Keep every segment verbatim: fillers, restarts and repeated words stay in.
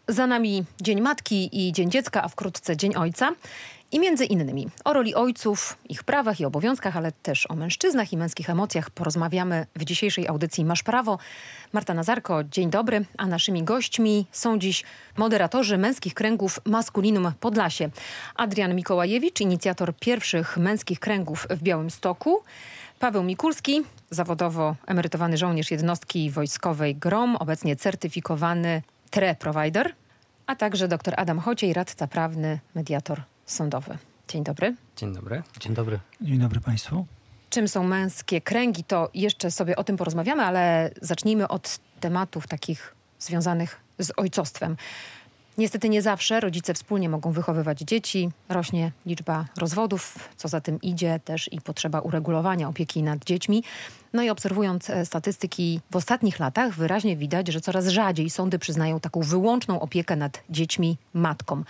Za nami Dzień Matki i Dzień Dziecka, a wkrótce Dzień Ojca. I między innymi o roli ojców, ich prawach i obowiązkach, ale też o mężczyznach i męskich emocjach porozmawiamy w dzisiejszej audycji Masz Prawo. Marta Nazarko, dzień dobry. A naszymi gośćmi są dziś moderatorzy męskich kręgów Maskulinum Podlasie. Adrian Mikołajewicz, inicjator pierwszych męskich kręgów w Białymstoku. Paweł Mikulski, zawodowo emerytowany żołnierz jednostki wojskowej GROM, obecnie certyfikowany T R E provider, a także dr Adam Chociej, radca prawny, mediator sądowy. Dzień dobry. Dzień dobry. Dzień dobry. Dzień dobry Państwu. Czym są męskie kręgi, to jeszcze sobie o tym porozmawiamy, ale zacznijmy od tematów takich związanych z ojcostwem. Niestety nie zawsze rodzice wspólnie mogą wychowywać dzieci. Rośnie liczba rozwodów, co za tym idzie też i potrzeba uregulowania opieki nad dziećmi. No i obserwując statystyki w ostatnich latach wyraźnie widać, że coraz rzadziej sądy przyznają taką wyłączną opiekę nad dziećmi matkom.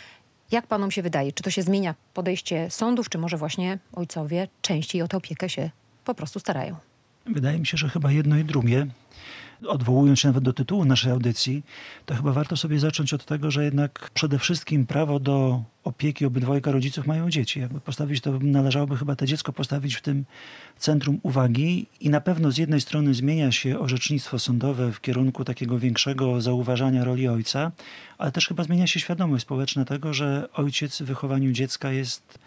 Jak panom się wydaje, czy to się zmienia podejście sądów, czy może właśnie ojcowie częściej o tę opiekę się po prostu starają? Wydaje mi się, że chyba jedno i drugie. Odwołując się nawet do tytułu naszej audycji, to chyba warto sobie zacząć od tego, że jednak przede wszystkim prawo do opieki obydwojga rodziców mają dzieci. Jakby postawić to, należałoby chyba to dziecko postawić w tym centrum uwagi i na pewno z jednej strony zmienia się orzecznictwo sądowe w kierunku takiego większego zauważania roli ojca, ale też chyba zmienia się świadomość społeczna tego, że ojciec w wychowaniu dziecka jest,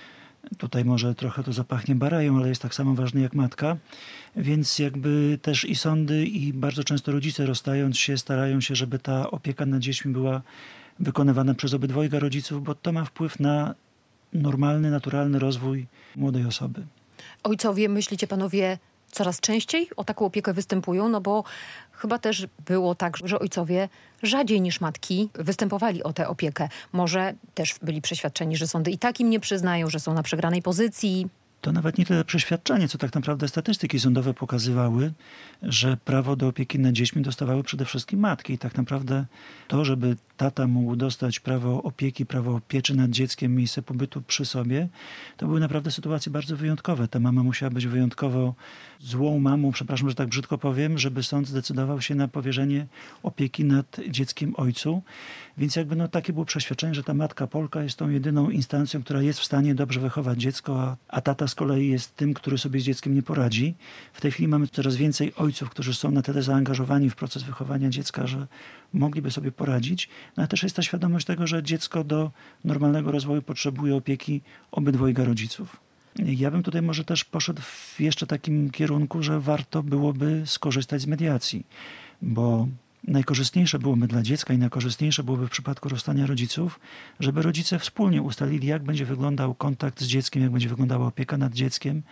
tutaj może trochę to zapachnie barają, ale jest tak samo ważny jak matka. Więc jakby też i sądy, i bardzo często rodzice, rozstając się, starają się, żeby ta opieka nad dziećmi była wykonywana przez obydwojga rodziców, bo to ma wpływ na normalny, naturalny rozwój młodej osoby. Ojcowie, myślicie panowie, coraz częściej o taką opiekę występują? No bo chyba też było tak, że ojcowie rzadziej niż matki występowali o tę opiekę. Może też byli przeświadczeni, że sądy i tak im nie przyznają, że są na przegranej pozycji. To nawet nie tyle przeświadczenie, co tak naprawdę statystyki sądowe pokazywały, że prawo do opieki nad dziećmi dostawały przede wszystkim matki. I tak naprawdę to, żeby tata mógł dostać prawo opieki, prawo pieczy nad dzieckiem, miejsce pobytu przy sobie, to były naprawdę sytuacje bardzo wyjątkowe. Ta mama musiała być wyjątkowo złą mamą, przepraszam, że tak brzydko powiem, żeby sąd zdecydował się na powierzenie opieki nad dzieckiem ojcu. Więc jakby no takie było przeświadczenie, że ta matka Polka jest tą jedyną instancją, która jest w stanie dobrze wychować dziecko, a, a tata z kolei jest tym, który sobie z dzieckiem nie poradzi. W tej chwili mamy coraz więcej ojców, którzy są na tyle zaangażowani w proces wychowania dziecka, że mogliby sobie poradzić. No ale też jest ta świadomość tego, że dziecko do normalnego rozwoju potrzebuje opieki obydwojga rodziców. Ja bym tutaj może też poszedł w jeszcze takim kierunku, że warto byłoby skorzystać z mediacji, bo najkorzystniejsze byłoby dla dziecka i najkorzystniejsze byłoby w przypadku rozstania rodziców, żeby rodzice wspólnie ustalili, jak będzie wyglądał kontakt z dzieckiem, jak będzie wyglądała opieka nad dzieckiem.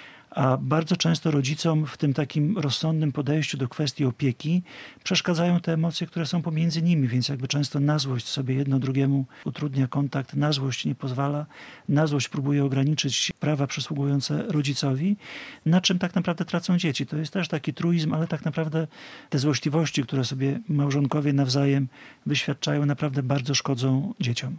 A bardzo często rodzicom w tym takim rozsądnym podejściu do kwestii opieki przeszkadzają te emocje, które są pomiędzy nimi, więc jakby często na złość sobie jedno drugiemu utrudnia kontakt, na złość nie pozwala, na złość próbuje ograniczyć prawa przysługujące rodzicowi, na czym tak naprawdę tracą dzieci. To jest też taki truizm, ale tak naprawdę te złośliwości, które sobie małżonkowie nawzajem wyświadczają, naprawdę bardzo szkodzą dzieciom.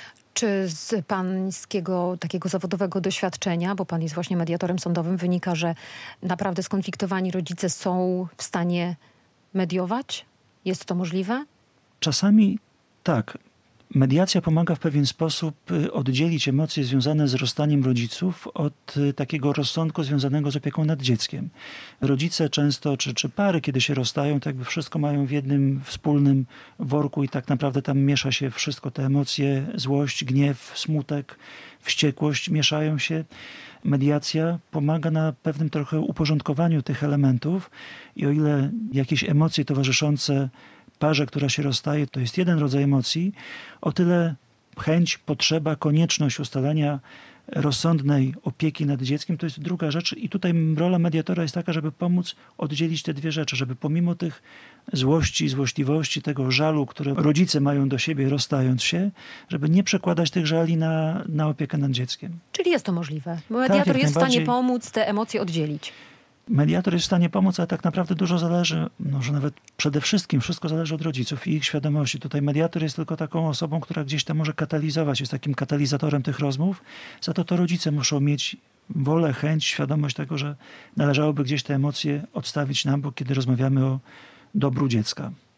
Czy z pańskiego takiego zawodowego doświadczenia, bo pan jest właśnie mediatorem sądowym, wynika, że naprawdę skonfliktowani rodzice są w stanie mediować? Jest to możliwe? Czasami tak. Mediacja pomaga w pewien sposób oddzielić emocje związane z rozstaniem rodziców od takiego rozsądku związanego z opieką nad dzieckiem. Rodzice często, czy, czy pary, kiedy się rozstają, to jakby wszystko mają w jednym wspólnym worku i tak naprawdę tam miesza się wszystko. Te emocje, złość, gniew, smutek, wściekłość mieszają się. Mediacja pomaga na pewnym trochę uporządkowaniu tych elementów i o ile jakieś emocje towarzyszące parze, która się rozstaje, to jest jeden rodzaj emocji, o tyle chęć, potrzeba, konieczność ustalenia rozsądnej opieki nad dzieckiem to jest druga rzecz i tutaj rola mediatora jest taka, żeby pomóc oddzielić te dwie rzeczy, żeby pomimo tych złości, złośliwości, tego żalu, które rodzice mają do siebie rozstając się, żeby nie przekładać tych żali na, na opiekę nad dzieckiem. Czyli jest to możliwe. Mediator tak, jest w stanie pomóc te emocje oddzielić. Mediator jest w stanie pomóc, ale tak naprawdę dużo zależy, może nawet przede wszystkim wszystko zależy od rodziców i ich świadomości. Tutaj mediator jest tylko taką osobą, która gdzieś tam może katalizować, jest takim katalizatorem tych rozmów. Za to to rodzice muszą mieć wolę, chęć, świadomość tego, że należałoby gdzieś te emocje odstawić na bok, kiedy rozmawiamy o dobru dziecka.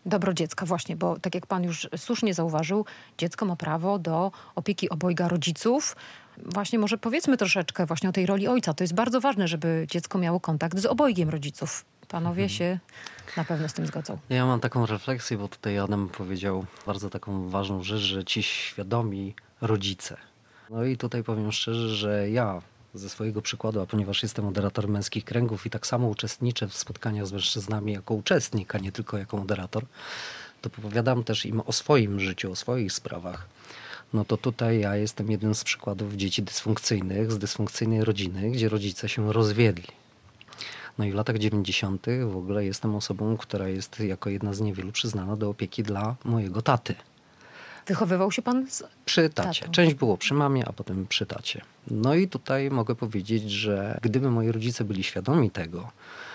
Dobro dziecka właśnie, bo tak jak pan już słusznie zauważył, dziecko ma prawo do opieki obojga rodziców. Właśnie może powiedzmy troszeczkę właśnie o tej roli ojca. To jest bardzo ważne, żeby dziecko miało kontakt z obojgiem rodziców. Panowie mhm. się na pewno z tym zgodzą. Ja mam taką refleksję, bo tutaj Adam powiedział bardzo taką ważną rzecz, że ci świadomi rodzice. No i tutaj powiem szczerze, że ja ze swojego przykładu, a ponieważ jestem moderatorem męskich kręgów i tak samo uczestniczę w spotkaniach z mężczyznami jako uczestnik, a nie tylko jako moderator, to opowiadam też im o swoim życiu, o swoich sprawach. No to tutaj ja jestem jednym z przykładów dzieci dysfunkcyjnych, z dysfunkcyjnej rodziny, gdzie rodzice się rozwiedli. No i w latach dziewięćdziesiątych w ogóle jestem osobą, która jest jako jedna z niewielu przyznana do opieki dla mojego taty. Wychowywał się pan z Przy tacie. tatą. Część było przy mamie, a potem przy tacie. No i tutaj mogę powiedzieć, że gdyby moi rodzice byli świadomi tego,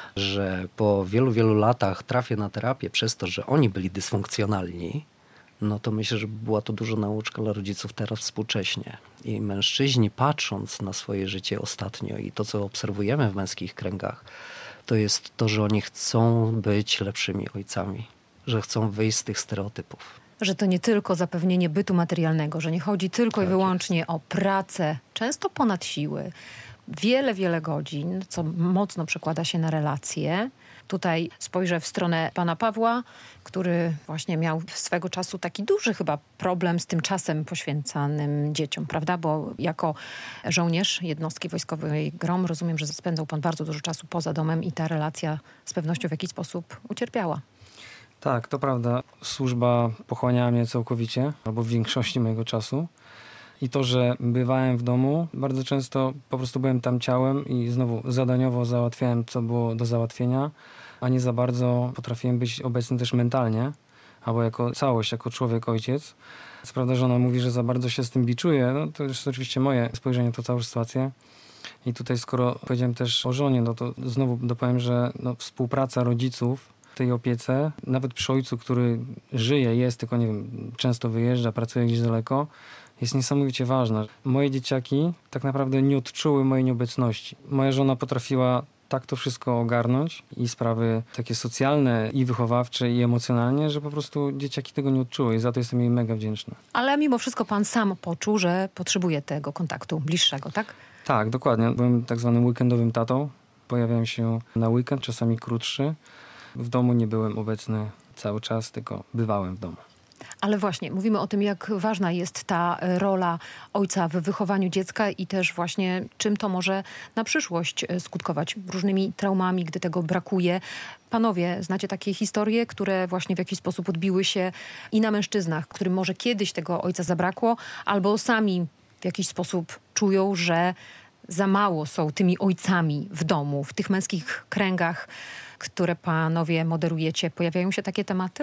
że po wielu, wielu latach trafię na terapię przez to, że oni byli dysfunkcjonalni, no to myślę, że była to duża nauczka dla rodziców teraz współcześnie. I mężczyźni, patrząc na swoje życie ostatnio i to, co obserwujemy w męskich kręgach, to jest to, że oni chcą być lepszymi ojcami, że chcą wyjść z tych stereotypów. Że to nie tylko zapewnienie bytu materialnego, że nie chodzi tylko Tak i wyłącznie jest. o pracę, często ponad siły, wiele, wiele godzin, co mocno przekłada się na relacje. Tutaj spojrzę w stronę pana Pawła, który właśnie miał swego czasu taki duży chyba problem z tym czasem poświęcanym dzieciom, prawda? Bo jako żołnierz jednostki wojskowej GROM rozumiem, że spędzał pan bardzo dużo czasu poza domem i ta relacja z pewnością w jakiś sposób ucierpiała. Tak, to prawda. Służba pochłaniała mnie całkowicie, albo w większości mojego czasu. I to, że bywałem w domu, bardzo często po prostu byłem tam ciałem i znowu zadaniowo załatwiałem, co było do załatwienia, a nie za bardzo potrafiłem być obecny też mentalnie, albo jako całość, jako człowiek, ojciec. Co prawda żona mówi, że za bardzo się z tym biczuje, no to jest oczywiście moje spojrzenie na tą całą sytuację. I tutaj skoro powiedziałem też o żonie, no to znowu dopowiem, że no, współpraca rodziców w tej opiece, nawet przy ojcu, który żyje, jest, tylko nie wiem, często wyjeżdża, pracuje gdzieś daleko, jest niesamowicie ważna. Moje dzieciaki tak naprawdę nie odczuły mojej nieobecności. Moja żona potrafiła tak to wszystko ogarnąć i sprawy takie socjalne i wychowawcze i emocjonalnie, że po prostu dzieciaki tego nie odczuły i za to jestem jej mega wdzięczny. Ale mimo wszystko pan sam poczuł, że potrzebuje tego kontaktu bliższego, tak? Tak, dokładnie. Byłem tak zwanym weekendowym tatą. Pojawiałem się na weekend, czasami krótszy. W domu nie byłem obecny cały czas, tylko bywałem w domu. Ale właśnie, mówimy o tym, jak ważna jest ta rola ojca w wychowaniu dziecka i też właśnie czym to może na przyszłość skutkować różnymi traumami, gdy tego brakuje. Panowie, znacie takie historie, które właśnie w jakiś sposób odbiły się i na mężczyznach, którym może kiedyś tego ojca zabrakło, albo sami w jakiś sposób czują, że za mało są tymi ojcami w domu, w tych męskich kręgach, które panowie moderujecie. Pojawiają się takie tematy?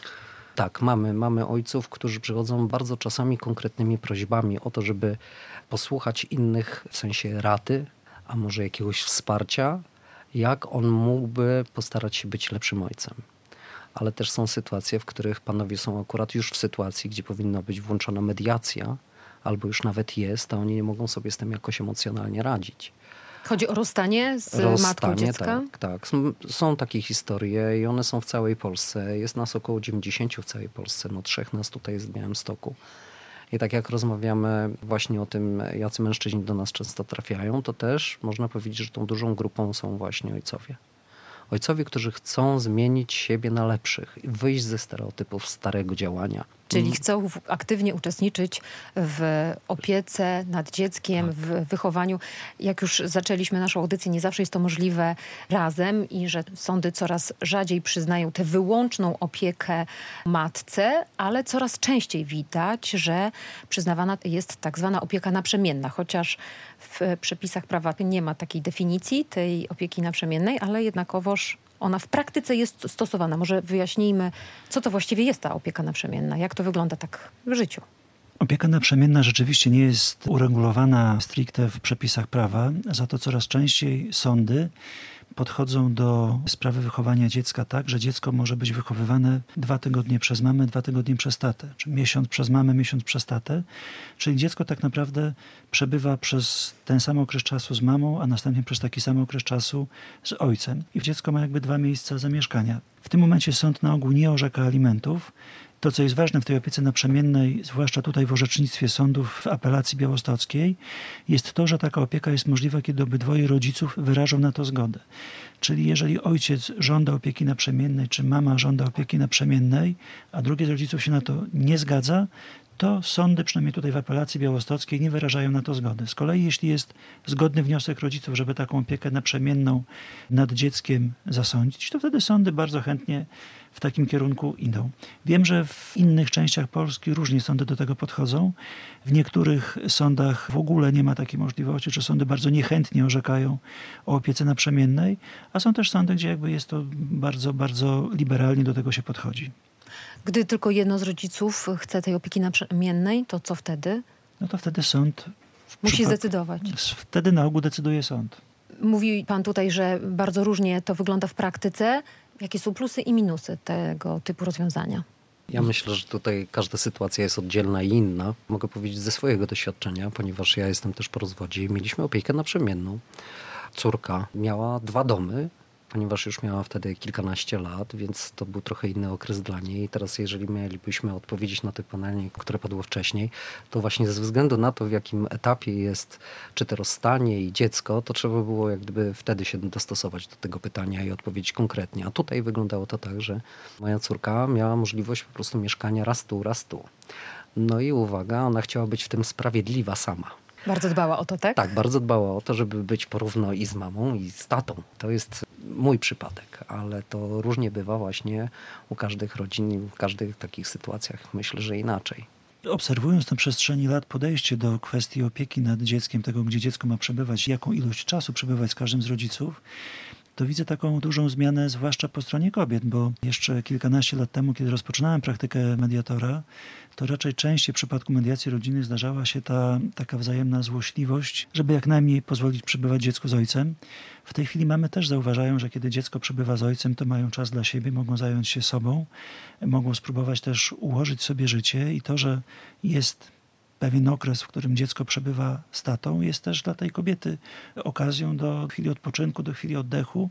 Tak, mamy, mamy ojców, którzy przychodzą bardzo czasami konkretnymi prośbami o to, żeby posłuchać innych, w sensie rady, a może jakiegoś wsparcia, jak on mógłby postarać się być lepszym ojcem. Ale też są sytuacje, w których panowie są akurat już w sytuacji, gdzie powinna być włączona mediacja, albo już nawet jest, a oni nie mogą sobie z tym jakoś emocjonalnie radzić. Chodzi o rozstanie z Rozstanie, matką dziecka? Tak, tak. Są, są takie historie i one są w całej Polsce. Jest nas około dziewięćdziesiąt w całej Polsce. No trzech nas tutaj jest w Białymstoku. I tak jak rozmawiamy właśnie o tym, jacy mężczyźni do nas często trafiają, to też można powiedzieć, że tą dużą grupą są właśnie ojcowie. Ojcowie, którzy chcą zmienić siebie na lepszych i wyjść ze stereotypów starego działania. Czyli chcą w, aktywnie uczestniczyć w opiece nad dzieckiem, tak. w wychowaniu. Jak już zaczęliśmy naszą audycję, nie zawsze jest to możliwe razem i że sądy coraz rzadziej przyznają tę wyłączną opiekę matce, ale coraz częściej widać, że przyznawana jest tak zwana opieka naprzemienna, chociaż w przepisach prawa nie ma takiej definicji tej opieki naprzemiennej, ale jednakowoż ona w praktyce jest stosowana. Może wyjaśnijmy, co to właściwie jest ta opieka naprzemienna, jak to wygląda tak w życiu. Opieka naprzemienna rzeczywiście nie jest uregulowana stricte w przepisach prawa, za to coraz częściej sądy podchodzą do sprawy wychowania dziecka tak, że dziecko może być wychowywane dwa tygodnie przez mamę, dwa tygodnie przez tatę, czy miesiąc przez mamę, miesiąc przez tatę. Czyli dziecko tak naprawdę przebywa przez ten sam okres czasu z mamą, a następnie przez taki sam okres czasu z ojcem. I dziecko ma jakby dwa miejsca zamieszkania. W tym momencie sąd na ogół nie orzeka alimentów. To, co jest ważne w tej opiece naprzemiennej, zwłaszcza tutaj w orzecznictwie sądów w apelacji białostockiej, jest to, że taka opieka jest możliwa, kiedy obydwoje rodziców wyrażą na to zgodę. Czyli jeżeli ojciec żąda opieki naprzemiennej, czy mama żąda opieki naprzemiennej, a drugi z rodziców się na to nie zgadza, to sądy, przynajmniej tutaj w apelacji białostockiej, nie wyrażają na to zgody. Z kolei jeśli jest zgodny wniosek rodziców, żeby taką opiekę naprzemienną nad dzieckiem zasądzić, to wtedy sądy bardzo chętnie w takim kierunku idą. Wiem, że w innych częściach Polski różnie sądy do tego podchodzą. W niektórych sądach w ogóle nie ma takiej możliwości, czy sądy bardzo niechętnie orzekają o opiece naprzemiennej, a są też sądy, gdzie jakby jest to bardzo, bardzo liberalnie do tego się podchodzi. Gdy tylko jedno z rodziców chce tej opieki naprzemiennej, to co wtedy? No to wtedy sąd musi przypad... zdecydować. Wtedy na ogół decyduje sąd. Mówi pan tutaj, że bardzo różnie to wygląda w praktyce. Jakie są plusy i minusy tego typu rozwiązania? Ja myślę, że tutaj każda sytuacja jest oddzielna i inna. Mogę powiedzieć ze swojego doświadczenia, ponieważ ja jestem też po rozwodzie i mieliśmy opiekę naprzemienną. Córka miała dwa domy, ponieważ już miała wtedy kilkanaście lat, więc to był trochę inny okres dla niej. I teraz jeżeli mielibyśmy odpowiedzieć na to pytanie, które padło wcześniej, to właśnie ze względu na to, w jakim etapie jest czy to rozstanie i dziecko, to trzeba było jak gdyby wtedy się dostosować do tego pytania i odpowiedzieć konkretnie. A tutaj wyglądało to tak, że moja córka miała możliwość po prostu mieszkania raz tu, raz tu. No i uwaga, ona chciała być w tym sprawiedliwa sama. Bardzo dbała o to, tak? Tak, bardzo dbała o to, żeby być porówno i z mamą, i z tatą. To jest mój przypadek, ale to różnie bywa właśnie u każdych rodzin, w każdych takich sytuacjach. Myślę, że inaczej. Obserwując na przestrzeni lat podejście do kwestii opieki nad dzieckiem, tego, gdzie dziecko ma przebywać, jaką ilość czasu przebywać z każdym z rodziców, to widzę taką dużą zmianę, zwłaszcza po stronie kobiet, bo jeszcze kilkanaście lat temu, kiedy rozpoczynałem praktykę mediatora, to raczej częściej w przypadku mediacji rodzinnych zdarzała się ta taka wzajemna złośliwość, żeby jak najmniej pozwolić przebywać dziecku z ojcem. W tej chwili mamy też zauważają, że kiedy dziecko przebywa z ojcem, to mają czas dla siebie, mogą zająć się sobą, mogą spróbować też ułożyć sobie życie i to, że jest pewien okres, w którym dziecko przebywa z tatą, jest też dla tej kobiety okazją do chwili odpoczynku, do chwili oddechu.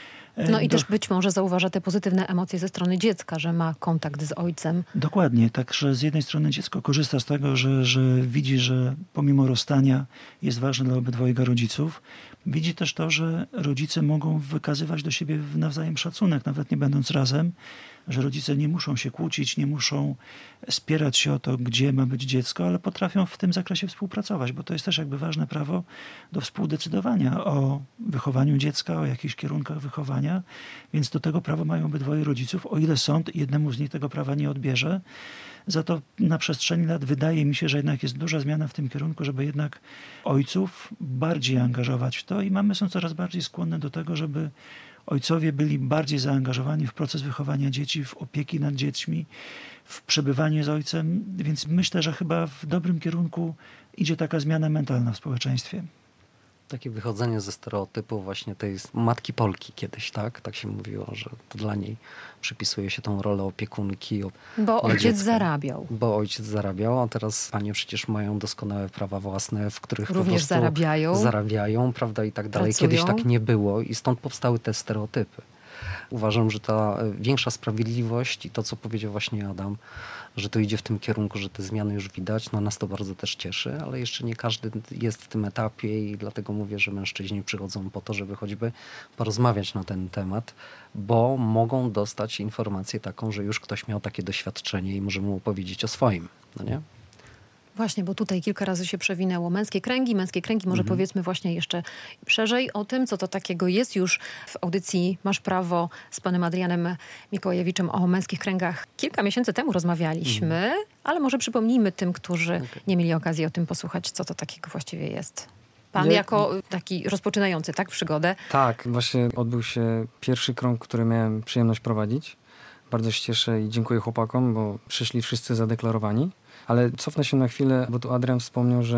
No i do... też być może zauważa te pozytywne emocje ze strony dziecka, że ma kontakt z ojcem. Dokładnie. Także z jednej strony dziecko korzysta z tego, że, że widzi, że pomimo rozstania jest ważne dla obydwojga rodziców. Widzi też to, że rodzice mogą wykazywać do siebie nawzajem szacunek, nawet nie będąc razem, że rodzice nie muszą się kłócić, nie muszą spierać się o to, gdzie ma być dziecko, ale potrafią w tym zakresie współpracować, bo to jest też jakby ważne prawo do współdecydowania o wychowaniu dziecka, o jakichś kierunkach wychowania, więc do tego prawa mają obydwoje rodziców, o ile sąd jednemu z nich tego prawa nie odbierze. Za to na przestrzeni lat wydaje mi się, że jednak jest duża zmiana w tym kierunku, żeby jednak ojców bardziej angażować w to i mamy są coraz bardziej skłonne do tego, żeby ojcowie byli bardziej zaangażowani w proces wychowania dzieci, w opieki nad dziećmi, w przebywanie z ojcem, więc myślę, że chyba w dobrym kierunku idzie taka zmiana mentalna w społeczeństwie. Takie wychodzenie ze stereotypu właśnie tej matki Polki kiedyś, tak? Tak się mówiło, że to dla niej przypisuje się tą rolę opiekunki. Bo ojciec dziecka. zarabiał. Bo ojciec zarabiał, a teraz panie przecież mają doskonałe prawa własne, w których również po prostu zarabiają. Zarabiają, prawda, i tak dalej. Pracują. Kiedyś tak nie było i stąd powstały te stereotypy. Uważam, że ta większa sprawiedliwość i to, co powiedział właśnie Adam, że to idzie w tym kierunku, że te zmiany już widać, no nas to bardzo też cieszy, ale jeszcze nie każdy jest w tym etapie i dlatego mówię, że mężczyźni przychodzą po to, żeby choćby porozmawiać na ten temat, bo mogą dostać informację taką, że już ktoś miał takie doświadczenie i może mu opowiedzieć o swoim, no nie? Właśnie, bo tutaj kilka razy się przewinęło męskie kręgi, męskie kręgi, może Mhm. powiedzmy właśnie jeszcze szerzej o tym, co to takiego jest. Już w audycji Masz Prawo z panem Adrianem Mikołajewiczem o męskich kręgach kilka miesięcy temu rozmawialiśmy, mhm. ale może przypomnijmy tym, którzy okay. nie mieli okazji o tym posłuchać, co to takiego właściwie jest. Pan nie, jako taki rozpoczynający, tak, przygodę? Tak, właśnie odbył się pierwszy krąg, który miałem przyjemność prowadzić. Bardzo się cieszę i dziękuję chłopakom, bo przyszli wszyscy zadeklarowani. Ale cofnę się na chwilę, bo tu Adrian wspomniał, że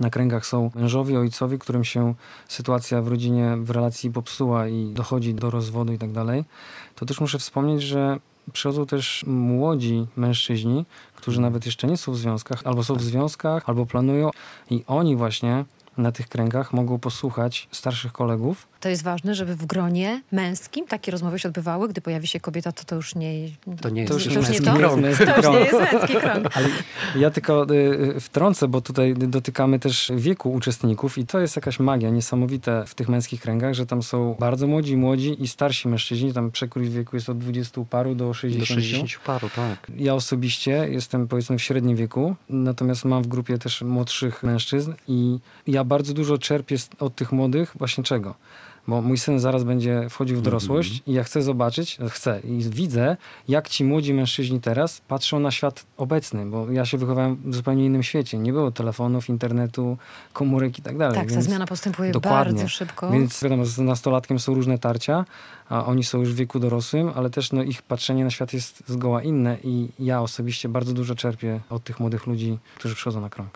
na kręgach są mężowie, ojcowie, którym się sytuacja w rodzinie, w relacji popsuła i dochodzi do rozwodu i tak dalej, to też muszę wspomnieć, że przychodzą też młodzi mężczyźni, którzy nawet jeszcze nie są w związkach, albo są w związkach, albo planują i oni właśnie na tych kręgach mogą posłuchać starszych kolegów. To jest ważne, żeby w gronie męskim takie rozmowy się odbywały. Gdy pojawi się kobieta, to to już nie, to nie jest, to już, już już nie męski to? krąg. To już nie jest męski krąg. Ale ja tylko y, wtrącę, bo tutaj dotykamy też wieku uczestników i to jest jakaś magia niesamowite w tych męskich kręgach, że tam są bardzo młodzi, młodzi i starsi mężczyźni. Tam przekrój wieku jest od dwudziestu paru do sześćdziesięciu. Do sześćdziesięciu paru, tak. Ja osobiście jestem powiedzmy w średnim wieku, natomiast mam w grupie też młodszych mężczyzn i ja bardzo dużo czerpię od tych młodych właśnie czego? Bo mój syn zaraz będzie wchodził w dorosłość mm-hmm. i ja chcę zobaczyć, chcę i widzę, jak ci młodzi mężczyźni teraz patrzą na świat obecny, bo ja się wychowałem w zupełnie innym świecie. Nie było telefonów, internetu, komórek i tak dalej. Tak, ta zmiana postępuje dokładnie. bardzo szybko. Więc wiadomo, z nastolatkiem są różne tarcia, a oni są już w wieku dorosłym, ale też no, ich patrzenie na świat jest zgoła inne i ja osobiście bardzo dużo czerpię od tych młodych ludzi, którzy przychodzą na krąg.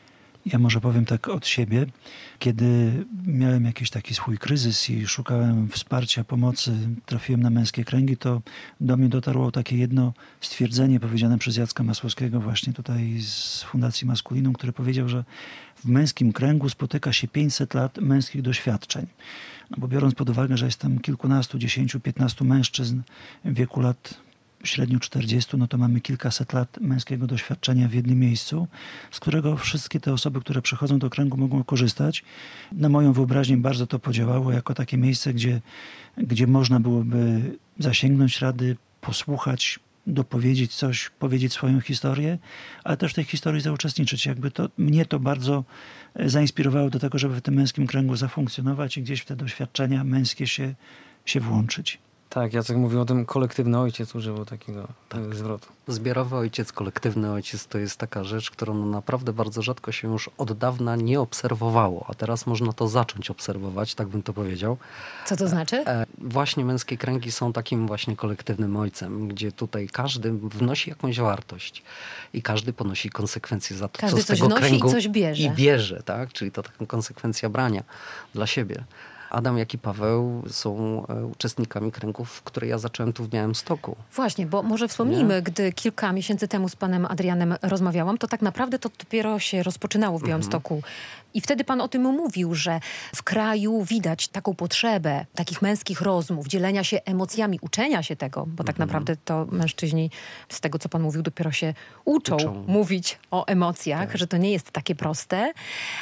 Ja może powiem tak od siebie. Kiedy miałem jakiś taki swój kryzys i szukałem wsparcia, pomocy, trafiłem na męskie kręgi, to do mnie dotarło takie jedno stwierdzenie powiedziane przez Jacka Masłowskiego właśnie tutaj z Fundacji Maskulinum, który powiedział, że w męskim kręgu spotyka się pięćset lat męskich doświadczeń. No bo biorąc pod uwagę, że jest tam kilkunastu, dziesięciu, piętnastu mężczyzn w wieku lat średnio czterdziestu, no to mamy kilkaset lat męskiego doświadczenia w jednym miejscu, z którego wszystkie te osoby, które przychodzą do kręgu, mogą korzystać. Na moją wyobraźnię bardzo to podziałało jako takie miejsce, gdzie, gdzie można byłoby zasięgnąć rady, posłuchać, dopowiedzieć coś, powiedzieć swoją historię, ale też w tej historii zauczestniczyć. Jakby to, mnie to bardzo zainspirowało do tego, żeby w tym męskim kręgu zafunkcjonować i gdzieś w te doświadczenia męskie się, się włączyć. Tak, Jacek mówił o tym, kolektywny ojciec używał takiego tak. zwrotu. Zbiorowy ojciec, kolektywny ojciec to jest taka rzecz, którą naprawdę bardzo rzadko się już od dawna nie obserwowało, a teraz można to zacząć obserwować, tak bym to powiedział. Co to znaczy? E, właśnie męskie kręgi są takim właśnie kolektywnym ojcem, gdzie tutaj każdy wnosi jakąś wartość i każdy ponosi konsekwencje za to, każdy co z coś tego wnosi kręgu i coś bierze. I bierze, tak? Czyli to taka konsekwencja brania dla siebie. Adam, jak i Paweł są uczestnikami kręgów, które ja zacząłem tu w Białymstoku. Właśnie, bo może wspomnijmy, Nie? gdy kilka miesięcy temu z panem Adrianem rozmawiałam, to tak naprawdę to dopiero się rozpoczynało w Białymstoku. Mhm. I wtedy pan o tym mówił, że w kraju widać taką potrzebę takich męskich rozmów, dzielenia się emocjami, uczenia się tego, bo tak mhm. naprawdę to mężczyźni, z tego co pan mówił, dopiero się uczą, uczą. mówić o emocjach, tak. że to nie jest takie proste.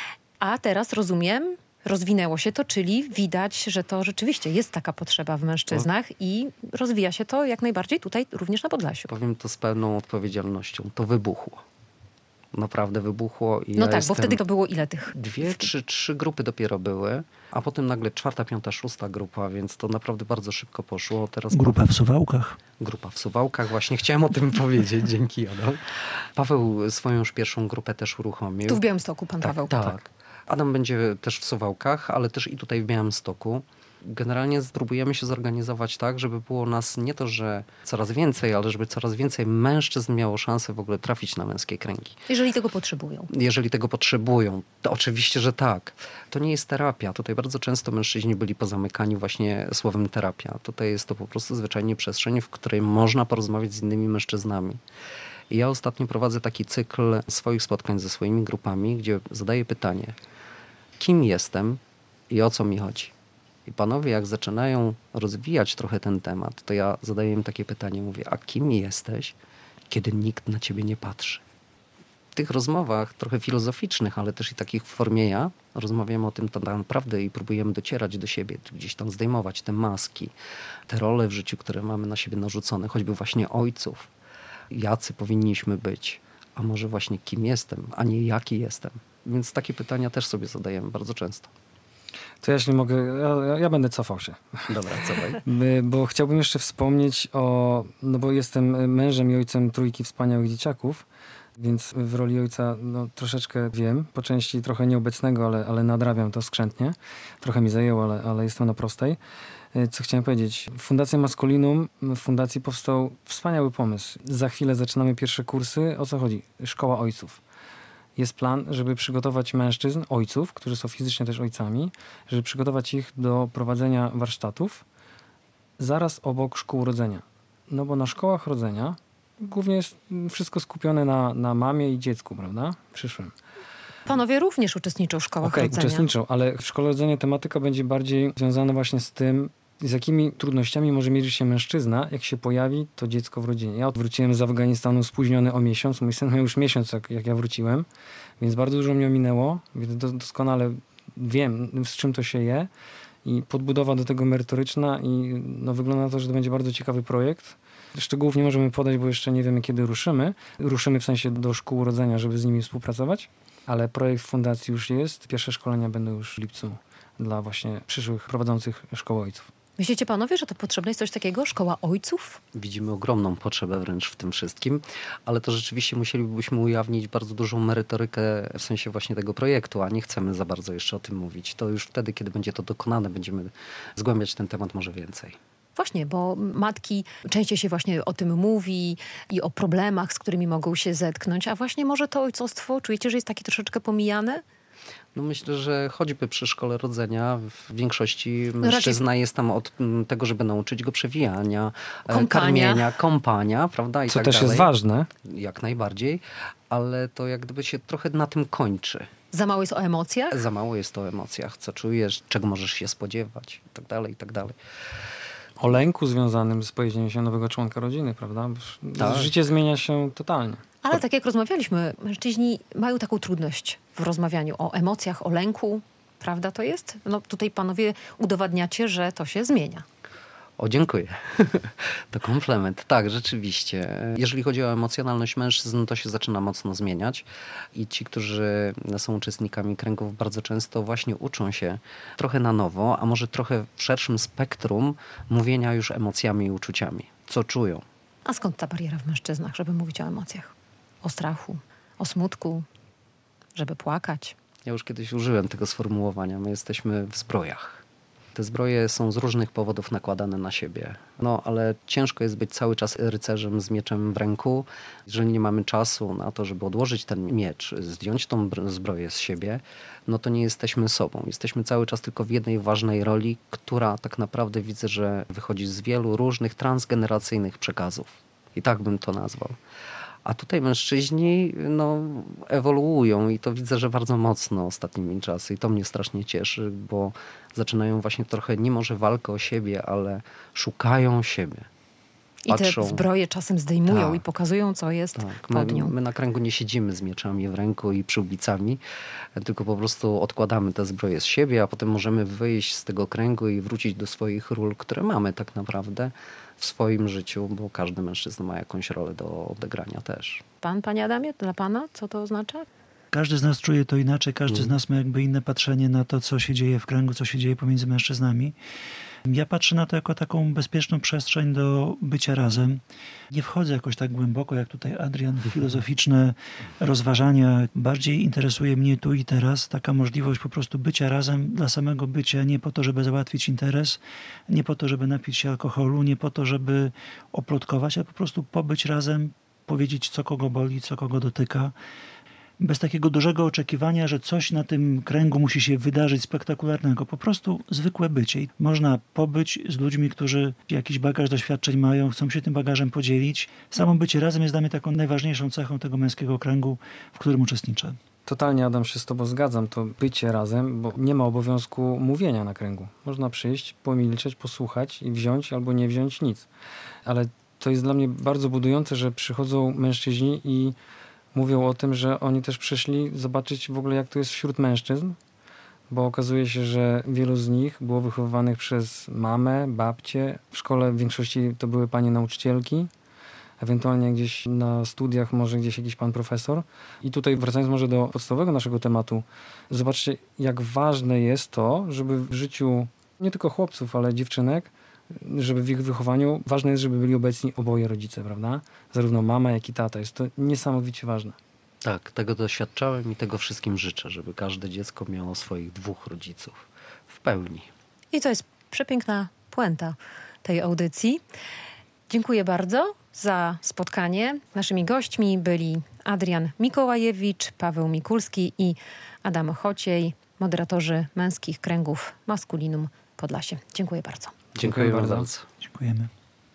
A teraz rozumiem, rozwinęło się to, czyli widać, że to rzeczywiście jest taka potrzeba w mężczyznach i rozwija się to jak najbardziej tutaj również na Podlasiu. Powiem to z pełną odpowiedzialnością. To wybuchło. Naprawdę wybuchło. I no ja tak, bo wtedy to było ile tych? Dwie, trzy, trzy grupy dopiero były, a potem nagle czwarta, piąta, szósta grupa, więc to naprawdę bardzo szybko poszło. Teraz grupa w Suwałkach. Grupa w Suwałkach, właśnie chciałem o tym powiedzieć, dzięki Adam. Paweł swoją już pierwszą grupę też uruchomił. Tu w Białymstoku pan tak, Paweł. Tak, tak. Adam będzie też w Suwałkach, ale też i tutaj w Białymstoku. Generalnie spróbujemy się zorganizować tak, żeby było nas nie to, że coraz więcej, ale żeby coraz więcej mężczyzn miało szansę w ogóle trafić na męskie kręgi. Jeżeli tego potrzebują. Jeżeli tego potrzebują, to oczywiście, że tak. To nie jest terapia. Tutaj bardzo często mężczyźni byli pozamykani właśnie słowem terapia. Tutaj jest to po prostu zwyczajnie przestrzeń, w której można porozmawiać z innymi mężczyznami. I ja ostatnio prowadzę taki cykl swoich spotkań ze swoimi grupami, gdzie zadaję pytanie, kim jestem i o co mi chodzi. I panowie, jak zaczynają rozwijać trochę ten temat, to ja zadaję im takie pytanie, mówię, a kim jesteś, kiedy nikt na ciebie nie patrzy? W tych rozmowach, trochę filozoficznych, ale też i takich w formie ja, rozmawiamy o tym tak naprawdę i próbujemy docierać do siebie, gdzieś tam zdejmować te maski, te role w życiu, które mamy na siebie narzucone, choćby właśnie ojców. Jacy powinniśmy być, a może właśnie kim jestem, a nie jaki jestem. Więc takie pytania też sobie zadajemy bardzo często. To ja jeśli mogę, ja, ja będę cofał się. Dobra, cofaj. Bo chciałbym jeszcze wspomnieć o, no bo jestem mężem i ojcem trójki wspaniałych dzieciaków, więc w roli ojca no, troszeczkę wiem, po części trochę nieobecnego, ale, ale nadrabiam to skrzętnie. Trochę mi zajęło, ale, ale jestem na prostej. Co chciałem powiedzieć? Fundacja Maskulinum, w fundacji powstał wspaniały pomysł. Za chwilę zaczynamy pierwsze kursy. O co chodzi? Szkoła ojców. jest plan, żeby przygotować mężczyzn, ojców, którzy są fizycznie też ojcami, żeby przygotować ich do prowadzenia warsztatów zaraz obok szkół rodzenia. No bo na szkołach rodzenia głównie jest wszystko skupione na, na mamie i dziecku, prawda? Przyszłym. Panowie również uczestniczą w szkołach Okej, rodzenia. uczestniczą, ale w szkole rodzenia tematyka będzie bardziej związana właśnie z tym, z jakimi trudnościami może mierzyć się mężczyzna, jak się pojawi to dziecko w rodzinie. Ja wróciłem z Afganistanu spóźniony o miesiąc. Mój syn miał już miesiąc, jak, jak ja wróciłem, więc bardzo dużo mnie minęło. Więc doskonale wiem, z czym to się je. I podbudowa do tego merytoryczna i no, wygląda na to, że to będzie bardzo ciekawy projekt. Szczegółów nie możemy podać, bo jeszcze nie wiemy, kiedy ruszymy. Ruszymy w sensie do szkół rodzenia, żeby z nimi współpracować, ale projekt w fundacji już jest. Pierwsze szkolenia będą już w lipcu dla właśnie przyszłych prowadzących szkoły ojców. Myślicie panowie, że to potrzebne jest coś takiego? Szkoła ojców? Widzimy ogromną potrzebę wręcz w tym wszystkim, ale to rzeczywiście musielibyśmy ujawnić bardzo dużą merytorykę w sensie właśnie tego projektu, a nie chcemy za bardzo jeszcze o tym mówić. To już wtedy, kiedy będzie to dokonane, będziemy zgłębiać ten temat może więcej. Właśnie, bo matki częściej się właśnie o tym mówi i o problemach, z którymi mogą się zetknąć, a właśnie może to ojcostwo czujecie, że jest takie troszeczkę pomijane? No myślę, że choćby przy szkole rodzenia w większości mężczyzna raczej jest tam od tego, żeby nauczyć go przewijania, kąpania. karmienia, kąpania, prawda? I Co tak też dalej. jest ważne. Jak najbardziej, ale to jak gdyby się trochę na tym kończy. Za mało jest o emocjach? Za mało jest o emocjach, co czujesz, czego możesz się spodziewać i tak dalej, i tak dalej. O lęku związanym z pojawieniem się nowego członka rodziny, prawda? Tak. Życie zmienia się totalnie. Ale tak jak rozmawialiśmy, mężczyźni mają taką trudność w rozmawianiu o emocjach, o lęku. Prawda to jest? No tutaj panowie udowadniacie, że to się zmienia. O, dziękuję. To komplement. Tak, rzeczywiście. Jeżeli chodzi o emocjonalność mężczyzn, to się zaczyna mocno zmieniać i ci, którzy są uczestnikami kręgów, bardzo często właśnie uczą się trochę na nowo, a może trochę w szerszym spektrum mówienia już emocjami i uczuciami. Co czują. A skąd ta bariera w mężczyznach, żeby mówić o emocjach? O strachu, o smutku, żeby płakać? Ja już kiedyś użyłem tego sformułowania. My jesteśmy w zbrojach. Te zbroje są z różnych powodów nakładane na siebie. No, ale ciężko jest być cały czas rycerzem z mieczem w ręku. Jeżeli nie mamy czasu na to, żeby odłożyć ten miecz, zdjąć tą zbroję z siebie, no to nie jesteśmy sobą. Jesteśmy cały czas tylko w jednej ważnej roli, która tak naprawdę widzę, że wychodzi z wielu różnych transgeneracyjnych przekazów. I tak bym to nazwał. A tutaj mężczyźni no, ewoluują i to widzę, że bardzo mocno ostatnimi czasy. I to mnie strasznie cieszy, bo zaczynają właśnie trochę, nie może walkę o siebie, ale szukają siebie. I Patrzą. te zbroje czasem zdejmują Tak. i pokazują, co jest Tak. pod My, nią. my na kręgu nie siedzimy z mieczami w ręku i przyłbicami, tylko po prostu odkładamy te zbroje z siebie, a potem możemy wyjść z tego kręgu i wrócić do swoich ról, które mamy tak naprawdę w swoim życiu, bo każdy mężczyzna ma jakąś rolę do odegrania też. Pan, panie Adamie, dla pana co to oznacza? Każdy z nas czuje to inaczej, każdy Mm. z nas ma jakby inne patrzenie na to, co się dzieje w kręgu, co się dzieje pomiędzy mężczyznami. Ja patrzę na to jako taką bezpieczną przestrzeń do bycia razem. Nie wchodzę jakoś tak głęboko, jak tutaj Adrian, w filozoficzne rozważania. Bardziej interesuje mnie tu i teraz taka możliwość po prostu bycia razem dla samego bycia, nie po to, żeby załatwić interes, nie po to, żeby napić się alkoholu, nie po to, żeby oplotkować, a po prostu pobyć razem, powiedzieć, co kogo boli, co kogo dotyka. Bez takiego dużego oczekiwania, że coś na tym kręgu musi się wydarzyć spektakularnego. Po prostu zwykłe bycie. I można pobyć z ludźmi, którzy jakiś bagaż doświadczeń mają, chcą się tym bagażem podzielić. Samo bycie razem jest dla mnie taką najważniejszą cechą tego męskiego kręgu, w którym uczestniczę. Totalnie, Adam, się z tobą zgadzam. To bycie razem, bo nie ma obowiązku mówienia na kręgu. Można przyjść, pomilczeć, posłuchać i wziąć albo nie wziąć nic. Ale to jest dla mnie bardzo budujące, że przychodzą mężczyźni i mówią o tym, że oni też przyszli zobaczyć w ogóle, jak to jest wśród mężczyzn, bo okazuje się, że wielu z nich było wychowywanych przez mamę, babcię. W szkole w większości to były panie nauczycielki, ewentualnie gdzieś na studiach może gdzieś jakiś pan profesor. I tutaj wracając może do podstawowego naszego tematu, zobaczcie, jak ważne jest to, żeby w życiu nie tylko chłopców, ale dziewczynek, żeby w ich wychowaniu ważne jest, żeby byli obecni oboje rodzice, prawda? Zarówno mama, jak i tata. Jest to niesamowicie ważne. Tak, tego doświadczałem i tego wszystkim życzę, żeby każde dziecko miało swoich dwóch rodziców w pełni. I to jest przepiękna puenta tej audycji. Dziękuję bardzo za spotkanie. Naszymi gośćmi byli Adrian Mikołajewicz, Paweł Mikulski i Adam Chociej, moderatorzy Męskich Kręgów Maskulinum Podlasie. Dziękuję bardzo. Dziękuję bardzo. bardzo. Dziękujemy.